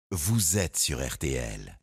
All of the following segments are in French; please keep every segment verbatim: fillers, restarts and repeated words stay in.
Vous êtes sur R T L.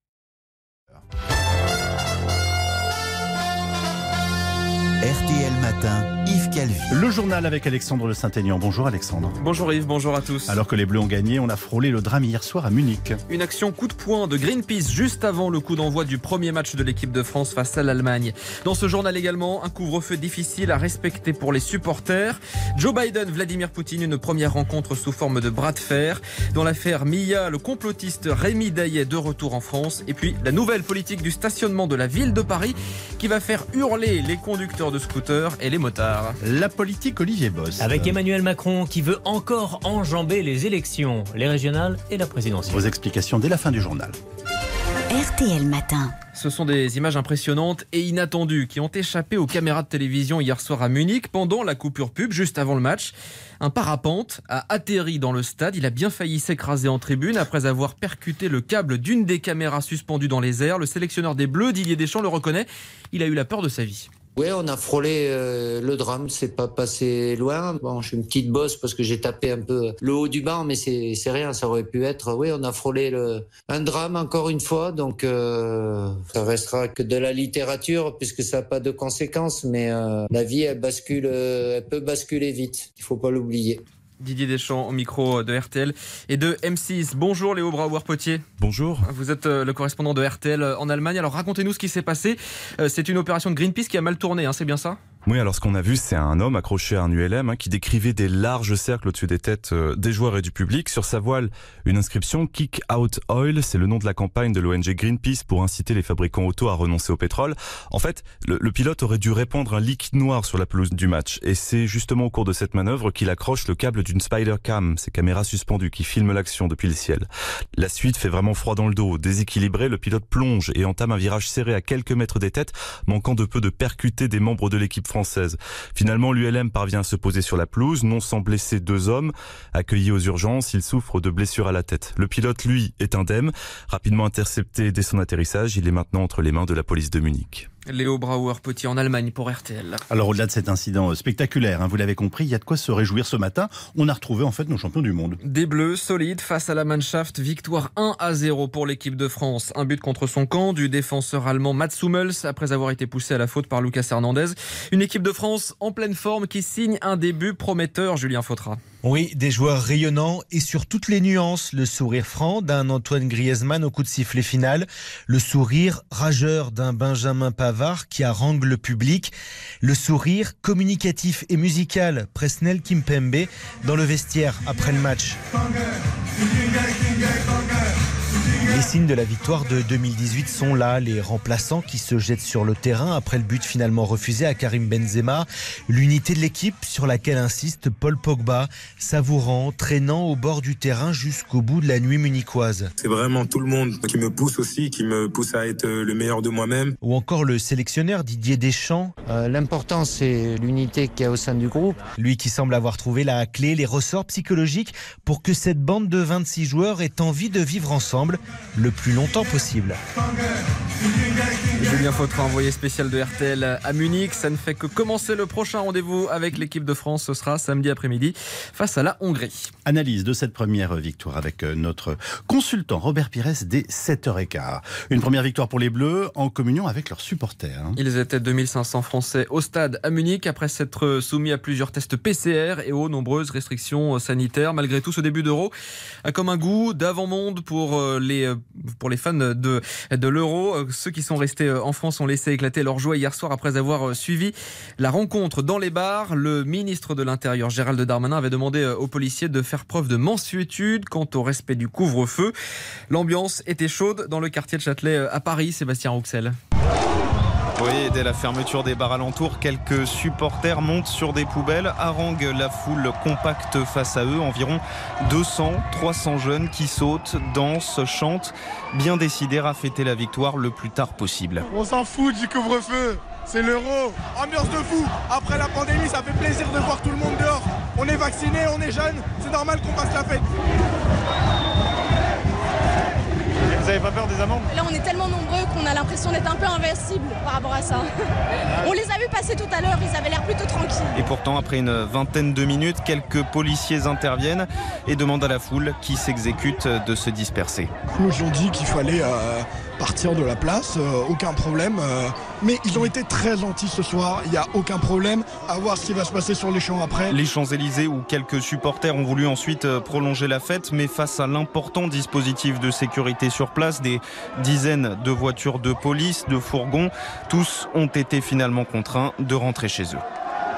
R T L Matin, Yves Calvi. Le journal avec Alexandre de Saint-Aignan. Bonjour Alexandre. Bonjour Yves, bonjour à tous. Alors que les Bleus ont gagné, on a frôlé le drame hier soir à Munich. Une action coup de poing de Greenpeace juste avant le coup d'envoi du premier match de l'équipe de France face à l'Allemagne. Dans ce journal également, un couvre-feu difficile à respecter pour les supporters. Joe Biden, Vladimir Poutine, une première rencontre sous forme de bras de fer. Dans l'affaire Mia, le complotiste Rémi Daillet de retour en France. Et puis la nouvelle politique du stationnement de la ville de Paris qui va faire hurler les conducteurs de scooters et les motards. La politique Olivier Boss. Avec Emmanuel Macron qui veut encore enjamber les élections, les régionales et la présidentielle. Vos explications dès la fin du journal. R T L Matin. Ce sont des images impressionnantes et inattendues qui ont échappé aux caméras de télévision hier soir à Munich pendant la coupure pub juste avant le match. Un parapente a atterri dans le stade. Il a bien failli s'écraser en tribune après avoir percuté le câble d'une des caméras suspendues dans les airs. Le sélectionneur des Bleus, Didier Deschamps, le reconnaît. Il a eu la peur de sa vie. Oui, on a frôlé euh, le drame, c'est pas passé loin. Bon, je suis une petite bosse parce que j'ai tapé un peu le haut du banc, mais c'est, c'est rien, ça aurait pu être. Oui, on a frôlé le, un drame encore une fois, donc euh, ça restera que de la littérature puisque ça n'a pas de conséquences, mais euh, la vie, elle bascule, euh, elle peut basculer vite, il faut pas l'oublier. Didier Deschamps au micro de R T L et de M six. Bonjour Léo Brauer-Potier. Bonjour. Vous êtes le correspondant de R T L en Allemagne. Alors racontez-nous ce qui s'est passé. C'est une opération de Greenpeace qui a mal tourné, hein, c'est bien ça ? Oui, alors ce qu'on a vu, c'est un homme accroché à un U L M hein, qui décrivait des larges cercles au-dessus des têtes euh, des joueurs et du public. Sur sa voile, une inscription « Kick Out Oil », c'est le nom de la campagne de l'O N G Greenpeace pour inciter les fabricants auto à renoncer au pétrole. En fait, le, le pilote aurait dû répandre un liquide noir sur la pelouse du match. Et c'est justement au cours de cette manœuvre qu'il accroche le câble d'une Spider-Cam, ces caméras suspendues qui filment l'action depuis le ciel. La suite fait vraiment froid dans le dos. Déséquilibré, le pilote plonge et entame un virage serré à quelques mètres des têtes, manquant de peu de percuter des membres de l'équipe française. Finalement, l'U L M parvient à se poser sur la pelouse, non sans blesser deux hommes. Accueillis aux urgences, il souffre de blessures à la tête. Le pilote, lui, est indemne. Rapidement intercepté dès son atterrissage, il est maintenant entre les mains de la police de Munich. Léo Brauer-Potier en Allemagne pour R T L. Alors au-delà de cet incident spectaculaire, hein, vous l'avez compris, il y a de quoi se réjouir ce matin. On a retrouvé en fait nos champions du monde. Des Bleus solides face à la Mannschaft, victoire un à zéro pour l'équipe de France. Un but contre son camp du défenseur allemand Mats Hummels après avoir été poussé à la faute par Lucas Hernandez. Une équipe de France en pleine forme qui signe un début prometteur, Julien Fautra. Oui, des joueurs rayonnants et sur toutes les nuances. Le sourire franc d'un Antoine Griezmann au coup de sifflet final. Le sourire rageur d'un Benjamin Pavard qui harangue le public. Le sourire communicatif et musical Presnel Kimpembe dans le vestiaire après le match. Les signes de la victoire de deux mille dix-huit sont là, les remplaçants qui se jettent sur le terrain après le but finalement refusé à Karim Benzema, l'unité de l'équipe sur laquelle insiste Paul Pogba, savourant, traînant au bord du terrain jusqu'au bout de la nuit munichoise. C'est vraiment tout le monde qui me pousse aussi, qui me pousse à être le meilleur de moi-même. Ou encore le sélectionneur Didier Deschamps. Euh, l'important, c'est l'unité qu'il y a au sein du groupe. Lui qui semble avoir trouvé la clé, les ressorts psychologiques pour que cette bande de vingt-six joueurs ait envie de vivre ensemble le plus longtemps possible. Julien Fautra, envoyé spécial de R T L à Munich. Ça ne fait que commencer. Le prochain rendez-vous avec l'équipe de France, ce sera samedi après-midi face à la Hongrie. Analyse de cette première victoire avec notre consultant Robert Pires dès sept heures quinze. Une première victoire pour les Bleus en communion avec leurs supporters. Ils étaient deux mille cinq cents Français au stade à Munich après s'être soumis à plusieurs tests P C R et aux nombreuses restrictions sanitaires. Malgré tout, ce début d'Euro a comme un goût d'avant-monde pour les, pour les fans de, de l'Euro. Ceux qui sont restés en France ont laissé éclater leur joie hier soir après avoir suivi la rencontre dans les bars. Le ministre de l'Intérieur, Gérald Darmanin, avait demandé aux policiers de faire preuve de mansuétude quant au respect du couvre-feu. L'ambiance était chaude dans le quartier de Châtelet à Paris. Sébastien Rouxel. Oui, dès la fermeture des bars alentours, quelques supporters montent sur des poubelles, haranguent la foule compacte face à eux. Environ deux cents, trois cents jeunes qui sautent, dansent, chantent, bien décidés à fêter la victoire le plus tard possible. On s'en fout du couvre-feu, c'est l'Euro. Ambiance de fou, après la pandémie, ça fait plaisir de voir tout le monde dehors. On est vaccinés, on est jeunes, c'est normal qu'on fasse la fête. Vous avez pas peur des amendes? Là, on est tellement nombreux qu'on a l'impression d'être un peu invincible par rapport à ça. On les a vus passer tout à l'heure, ils avaient l'air plutôt tranquilles. Et pourtant, après une vingtaine de minutes, quelques policiers interviennent et demandent à la foule qui s'exécute de se disperser. Ils nous ont dit qu'il fallait euh, partir de la place, euh, aucun problème. Euh, mais ils ont été très gentils ce soir, il n'y a aucun problème. À voir ce qui va se passer sur les champs après. Les Champs-Élysées où quelques supporters ont voulu ensuite prolonger la fête, mais face à l'important dispositif de sécurité sur place, des dizaines de voitures de police, de fourgons, tous ont été finalement contraints de rentrer chez eux.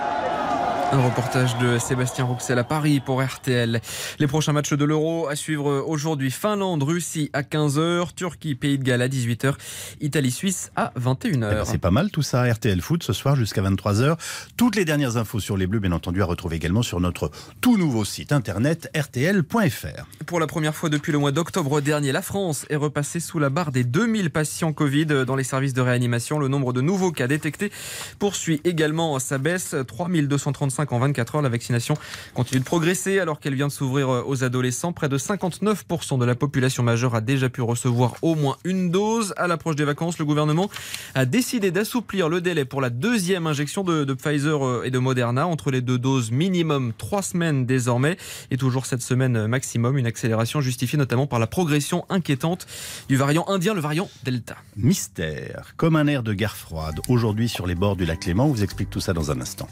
Un reportage de Sébastien Rouxel à Paris pour R T L. Les prochains matchs de l'Euro à suivre aujourd'hui. Finlande, Russie à quinze heures, Turquie, Pays de Galles à dix-huit heures, Italie, Suisse à vingt et une heures. Eh ben, c'est pas mal tout ça, R T L Foot ce soir jusqu'à vingt-trois heures. Toutes les dernières infos sur les Bleus, bien entendu, à retrouver également sur notre tout nouveau site internet r t l point f r. Pour la première fois depuis le mois d'octobre dernier, la France est repassée sous la barre des deux mille patients Covid dans les services de réanimation. Le nombre de nouveaux cas détectés poursuit également sa baisse, trois mille deux cent trente-cinq en vingt-quatre heures. La vaccination continue de progresser alors qu'elle vient de s'ouvrir aux adolescents. Près de cinquante-neuf pour cent de la population majeure a déjà pu recevoir au moins une dose. À l'approche des vacances, le gouvernement a décidé d'assouplir le délai pour la deuxième injection de, de Pfizer et de Moderna. Entre les deux doses, minimum trois semaines désormais et toujours sept semaines maximum. Une accélération justifiée notamment par la progression inquiétante du variant indien, le variant Delta. Mystère, comme un air de guerre froide. Aujourd'hui sur les bords du lac Léman, on vous explique tout ça dans un instant.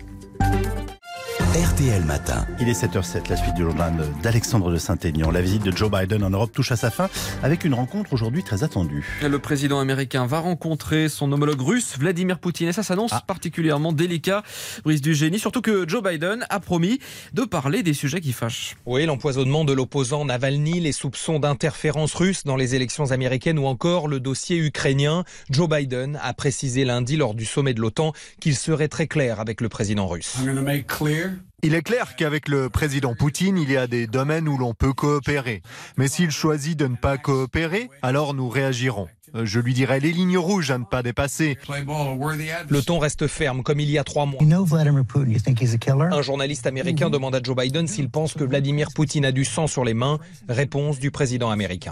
R T L Matin. Il est sept heures zéro sept, la suite du journal d'Alexandre de Saint-Aignan. La visite de Joe Biden en Europe touche à sa fin avec une rencontre aujourd'hui très attendue. Le président américain va rencontrer son homologue russe, Vladimir Poutine. Et ça s'annonce ah. particulièrement délicat. Brise du génie, surtout que Joe Biden a promis de parler des sujets qui fâchent. Oui, l'empoisonnement de l'opposant Navalny, les soupçons d'interférence russe dans les élections américaines ou encore le dossier ukrainien. Joe Biden a précisé lundi lors du sommet de l'OTAN qu'il serait très clair avec le président russe. Il est clair qu'avec le président Poutine, il y a des domaines où l'on peut coopérer. Mais s'il choisit de ne pas coopérer, alors nous réagirons. Je lui dirai les lignes rouges à ne pas dépasser. Le ton reste ferme, comme il y a trois mois. Un journaliste américain demande à Joe Biden s'il pense que Vladimir Poutine a du sang sur les mains. Réponse du président américain.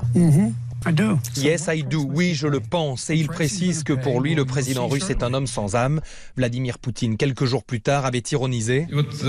Yes, I do. Oui, je le pense. Et il précise que pour lui, le président russe est un homme sans âme. Vladimir Poutine, quelques jours plus tard, avait ironisé.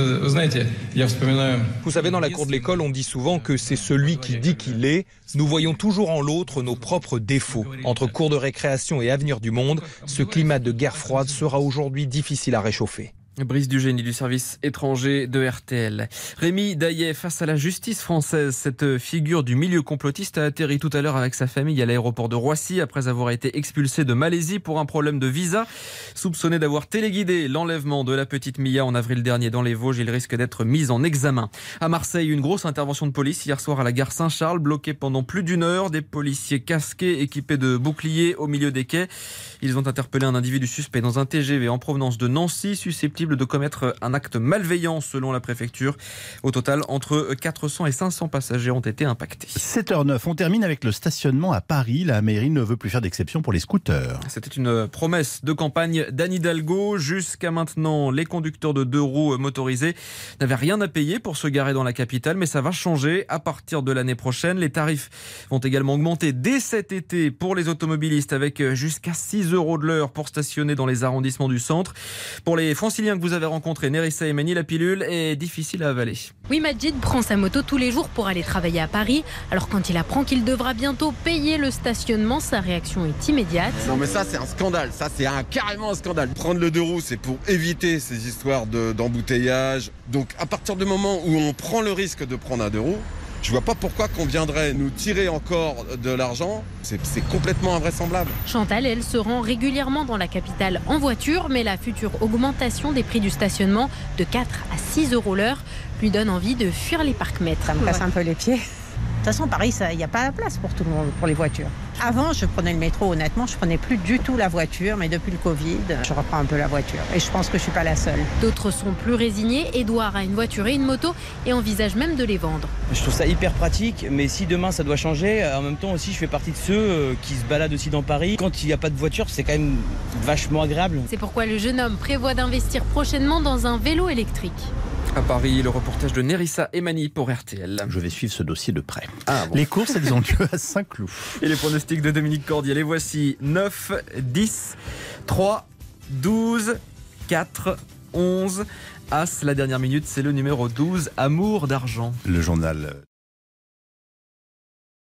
Vous savez, dans la cour de l'école, on dit souvent que c'est celui qui dit qu'il est. Nous voyons toujours en l'autre nos propres défauts. Entre cours de récréation et avenir du monde, ce climat de guerre froide sera aujourd'hui difficile à réchauffer. Brise du génie du service étranger de R T L. Rémi Daillet face à la justice française. Cette figure du milieu complotiste a atterri tout à l'heure avec sa famille à l'aéroport de Roissy après avoir été expulsé de Malaisie pour un problème de visa. Soupçonné d'avoir téléguidé l'enlèvement de la petite Mia en avril dernier dans les Vosges, il risque d'être mis en examen. À Marseille, une grosse intervention de police hier soir à la gare Saint-Charles, bloquée pendant plus d'une heure. Des policiers casqués, équipés de boucliers au milieu des quais. Ils ont interpellé un individu suspect dans un T G V en provenance de Nancy, susceptible de commettre un acte malveillant selon la préfecture. Au total, entre quatre cents et cinq cents passagers ont été impactés. sept heures neuf, on termine avec le stationnement à Paris. La mairie ne veut plus faire d'exception pour les scooters. C'était une promesse de campagne d'Anne Hidalgo. Jusqu'à maintenant, les conducteurs de deux roues motorisés n'avaient rien à payer pour se garer dans la capitale, mais ça va changer à partir de l'année prochaine. Les tarifs vont également augmenter dès cet été pour les automobilistes avec jusqu'à six euros de l'heure pour stationner dans les arrondissements du centre. Pour les franciliens que vous avez rencontrés, Nerissa et Mani, la pilule est difficile à avaler. Oui, Majid prend sa moto tous les jours pour aller travailler à Paris. Alors quand il apprend qu'il devra bientôt payer le stationnement, sa réaction est immédiate. Non mais ça c'est un scandale, ça c'est un, carrément un scandale. Prendre le deux roues c'est pour éviter ces histoires de, d'embouteillage. Donc à partir du moment où on prend le risque de prendre un deux roues, je vois pas pourquoi qu'on viendrait nous tirer encore de l'argent. C'est, c'est complètement invraisemblable. Chantal, elle se rend régulièrement dans la capitale en voiture, mais la future augmentation des prix du stationnement de quatre à six euros l'heure lui donne envie de fuir les parcs-mètres. Ça me casse un peu les pieds. De toute façon, Paris, il n'y a pas la place pour tout le monde, pour les voitures. Avant, je prenais le métro, honnêtement, je prenais plus du tout la voiture, mais depuis le Covid, je reprends un peu la voiture. Et je pense que je ne suis pas la seule. D'autres sont plus résignés. Édouard a une voiture et une moto et envisage même de les vendre. Je trouve ça hyper pratique, mais si demain ça doit changer, en même temps aussi, je fais partie de ceux qui se baladent aussi dans Paris. Quand il n'y a pas de voiture, c'est quand même vachement agréable. C'est pourquoi le jeune homme prévoit d'investir prochainement dans un vélo électrique. À Paris, le reportage de Nerissa Emani pour R T L. Je vais suivre ce dossier de près. Ah, bon. Les courses, elles ont lieu à Saint-Cloud. Et les pronostics de Dominique Cordier, les voici: neuf, dix, trois, douze, quatre, onze. As, la dernière minute, c'est le numéro douze, Amour d'argent. Le journal